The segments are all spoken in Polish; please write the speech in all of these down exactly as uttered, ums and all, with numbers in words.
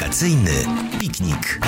Wakacyjny piknik.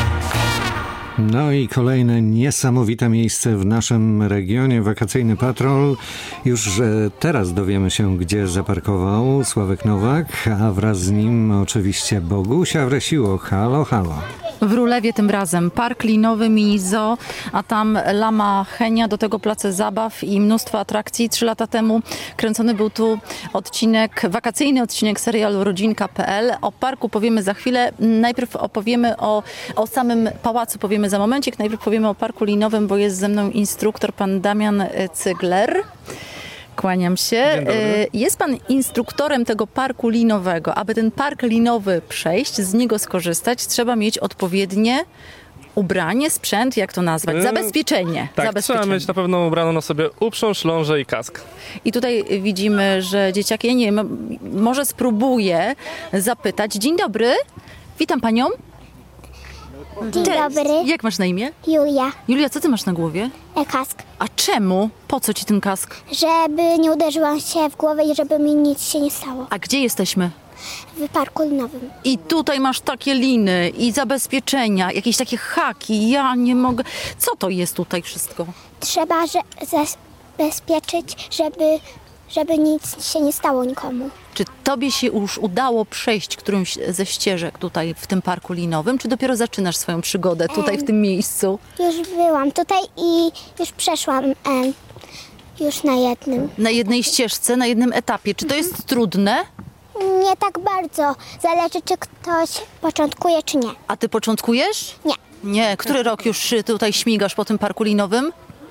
No i kolejne niesamowite miejsce w naszym regionie. Wakacyjny patrol. Już teraz dowiemy się, gdzie zaparkował Sławek Nowak, a wraz z nim oczywiście Bogusia Wresiło. Halo, halo. W Rulewie tym razem park linowy, mini zoo, a tam lama Henia, do tego place zabaw i mnóstwo atrakcji. Trzy lata temu kręcony był tu odcinek, wakacyjny odcinek serialu rodzinka kropka p l. O parku powiemy za chwilę. Najpierw opowiemy o, o samym pałacu, powiemy za momencik. Najpierw powiemy o parku linowym, bo jest ze mną instruktor, pan Damian Cygler. Kłaniam się. Jest pan instruktorem tego parku linowego. Aby ten park linowy przejść, z niego skorzystać, trzeba mieć odpowiednie ubranie, sprzęt, jak to nazwać? Zabezpieczenie. Tak, Zabezpieczenie. trzeba mieć na pewno ubraną na sobie uprząż, lążę i kask. I tutaj widzimy, że dzieciaki, ja nie wiem, może spróbuję zapytać. Dzień dobry, witam panią. Dzień dobry. Jak masz na imię? Julia. Julia, co ty masz na głowie? E, kask. A czemu? Po co ci ten kask? Żeby nie uderzyłam się w głowę i żeby mi nic się nie stało. A gdzie jesteśmy? W parku linowym. I tutaj masz takie liny i zabezpieczenia, jakieś takie haki. Ja nie mogę. Co to jest tutaj wszystko? Trzeba że, zabezpieczyć, żeby, żeby nic się nie stało nikomu. Czy tobie się już udało przejść którąś ze ścieżek tutaj w tym parku linowym, czy dopiero zaczynasz swoją przygodę tutaj w tym miejscu? Już byłam tutaj i już przeszłam e, już na jednym. Na jednej ścieżce, na jednym etapie. Czy to jest trudne? Nie tak bardzo. Zależy, czy ktoś początkuje, czy nie. A ty początkujesz? Nie. Nie. Który rok już tutaj śmigasz po tym parku linowym?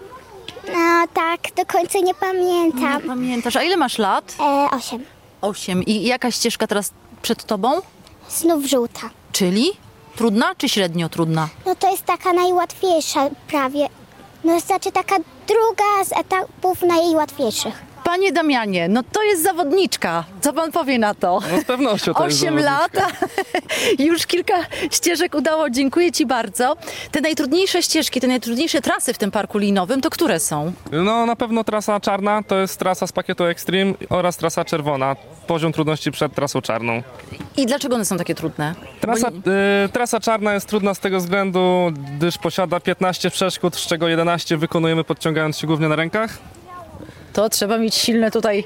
No tak, do końca nie pamiętam. Nie pamiętasz. A ile masz lat? E, osiem. Osiem. I jaka ścieżka teraz przed tobą? Znów żółta. Czyli trudna czy średnio trudna? No to jest taka najłatwiejsza prawie. No znaczy taka druga z etapów najłatwiejszych. Panie Damianie, no to jest zawodniczka. Co pan powie na to? No z pewnością to jest Osiem lat, już kilka ścieżek udało. Dziękuję ci bardzo. Te najtrudniejsze ścieżki, te najtrudniejsze trasy w tym parku linowym, to które są? No na pewno trasa czarna to jest trasa z pakietu Extreme oraz trasa czerwona. Poziom trudności przed trasą czarną. I dlaczego one są takie trudne? Trasa, Bo... y, trasa czarna jest trudna z tego względu, gdyż posiada piętnaście przeszkód, z czego jedenaście wykonujemy podciągając się głównie na rękach. To trzeba mieć silne tutaj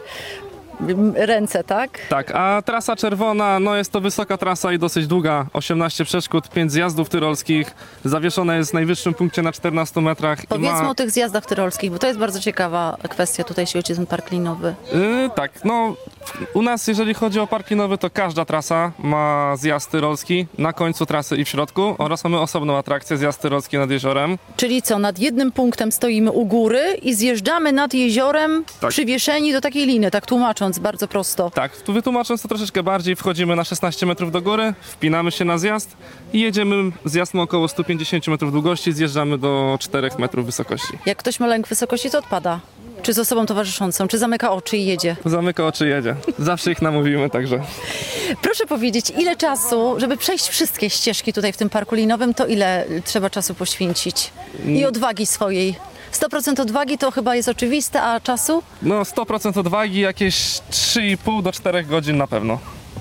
ręce, tak? Tak, a trasa czerwona, no jest to wysoka trasa i dosyć długa, osiemnaście przeszkód, pięć zjazdów tyrolskich, zawieszone jest w najwyższym punkcie na czternastu metrach. Powiedzmy ma... o tych zjazdach tyrolskich, bo to jest bardzo ciekawa kwestia tutaj, jeśli chodzi o ten park linowy. Yy, tak, no u nas jeżeli chodzi o park linowy, to każda trasa ma zjazd tyrolski na końcu trasy i w środku oraz mamy osobną atrakcję, zjazd tyrolski nad jeziorem. Czyli co, nad jednym punktem stoimy u góry i zjeżdżamy nad jeziorem tak. Przywieszeni do takiej liny, tak tłumacząc bardzo prosto. Tak, tu wytłumacząc to troszeczkę bardziej, wchodzimy na szesnaście metrów do góry, wpinamy się na zjazd i jedziemy, zjazd ma około sto pięćdziesiąt metrów długości, zjeżdżamy do czterech metrów wysokości. Jak ktoś ma lęk wysokości, to odpada. Czy z osobą towarzyszącą, czy zamyka oczy i jedzie? Zamyka oczy i jedzie. Zawsze ich namówimy, także. Proszę powiedzieć, ile czasu, żeby przejść wszystkie ścieżki tutaj w tym parku linowym, to ile trzeba czasu poświęcić? I odwagi swojej. sto procent odwagi to chyba jest oczywiste, a czasu? No sto procent odwagi, jakieś trzy i pół do czterech godzin na pewno.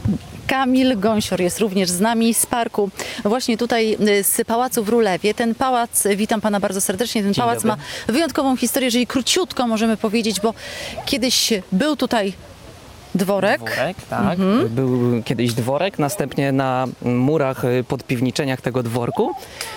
Kamil Gąsior jest również z nami z parku, właśnie tutaj z pałacu w Rulewie. Ten pałac, witam pana bardzo serdecznie, ten Dzień pałac dobry. ma wyjątkową historię, jeżeli króciutko możemy powiedzieć, bo kiedyś był tutaj dworek. Dworek, tak. Mhm. Był kiedyś dworek, następnie na murach podpiwniczeniach tego dworku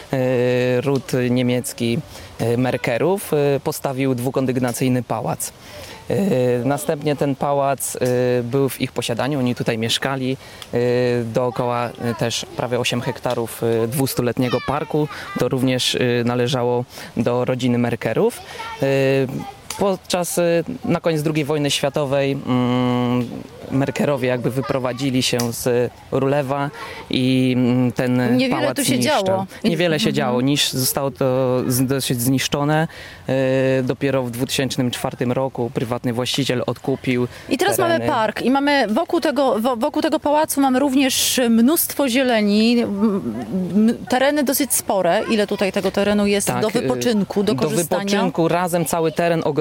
e, ród niemiecki e, Merkerów e, postawił dwukondygnacyjny pałac. E, następnie ten pałac e, był w ich posiadaniu, oni tutaj mieszkali. E, dookoła e, też prawie osiem hektarów e, dwustuletniego parku, to również e, należało do rodziny Merkerów. E, Podczas, na koniec drugiej wojny światowej mm, Merkerowie jakby wyprowadzili się z Rulewa i ten Niewiele pałac tu się niszczał. działo. Niewiele się Mhm. działo, niż zostało to z- dosyć zniszczone. E, dopiero w dwa tysiące czwartym roku prywatny właściciel odkupił I teraz tereny. mamy park i mamy wokół tego, wo- wokół tego pałacu mamy również mnóstwo zieleni, m- m- tereny dosyć spore. Ile tutaj tego terenu jest Tak, do y, wypoczynku, do do korzystania? wypoczynku razem cały teren ogromny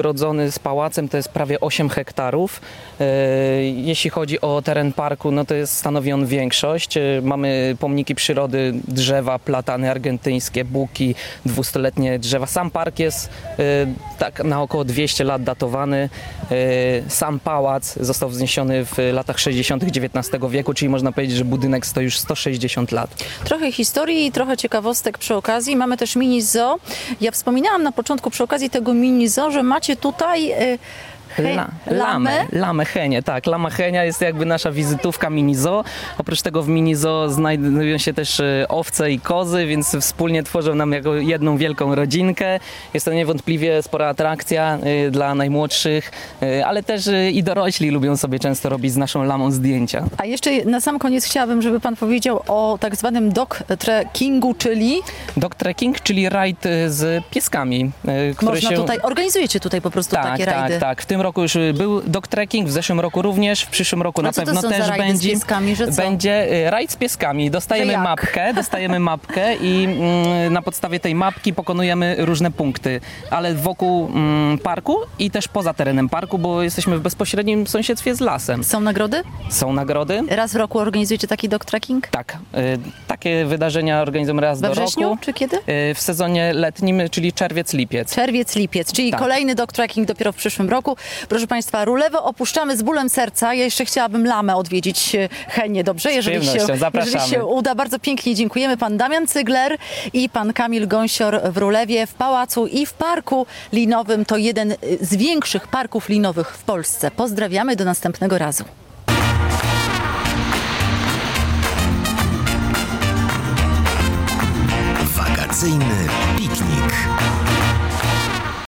ogrodzony z pałacem, to jest prawie osiem hektarów. Jeśli chodzi o teren parku, no to jest, stanowi on większość. Mamy pomniki przyrody, drzewa, platany argentyńskie, buki, dwustuletnie drzewa. Sam park jest tak na około dwieście lat datowany. Sam pałac został wzniesiony w latach sześćdziesiątych dziewiętnastego wieku, czyli można powiedzieć, że budynek stoi już sto sześćdziesiąt lat. Trochę historii i trochę ciekawostek przy okazji. Mamy też mini zoo. Ja wspominałam na początku przy okazji tego mini zoo, że macie tutaj y, he, La, lamę, lamę Henię, tak. Lama Henia jest jakby nasza wizytówka mini zoo. Oprócz tego w mini zoo znajdują się też y, owce i kozy, więc wspólnie tworzą nam jako jedną wielką rodzinkę. Jest to niewątpliwie spora atrakcja y, dla najmłodszych, y, ale też y, i dorośli lubią sobie często robić z naszą lamą zdjęcia. A jeszcze na sam koniec chciałabym, żeby pan powiedział o tak zwanym dog trekkingu, czyli Dog trekking, czyli rajd y, z pieskami, y, który można się... tutaj, organizujecie tutaj po prostu Tak, takie tak, rajdy. tak. W tym roku już był dog trekking, w zeszłym roku również, w przyszłym roku A na co to pewno są za też rajdy z będzie. pieskami, że co? Będzie y, rajd z pieskami. Dostajemy Że jak? mapkę, dostajemy mapkę i mm, na podstawie tej mapki pokonujemy różne punkty, ale wokół mm, parku i też poza terenem parku, bo jesteśmy w bezpośrednim sąsiedztwie z lasem. Są nagrody? Są nagrody. Raz w roku organizujecie taki dog trekking? Tak, y, takie wydarzenia organizujemy raz We do wrześniu roku. czy kiedy? Y, w sezonie letnim, czyli czerwiec, lipiec. Czerwiec, lipiec, czyli Tak. kolejny dog trekking dopiero w przyszłym roku. Proszę Państwa, Rulewę opuszczamy z bólem serca. Ja jeszcze chciałabym Lamę odwiedzić, e, Henię, dobrze? Jeżeli się, przyjemnością, zapraszamy. jeżeli się uda. Bardzo pięknie dziękujemy. Pan Damian Cygler i pan Kamil Gąsior w Rulewie, w pałacu i w parku linowym. To jeden z większych parków linowych w Polsce. Pozdrawiamy, do następnego razu. Wakacyjny piknik.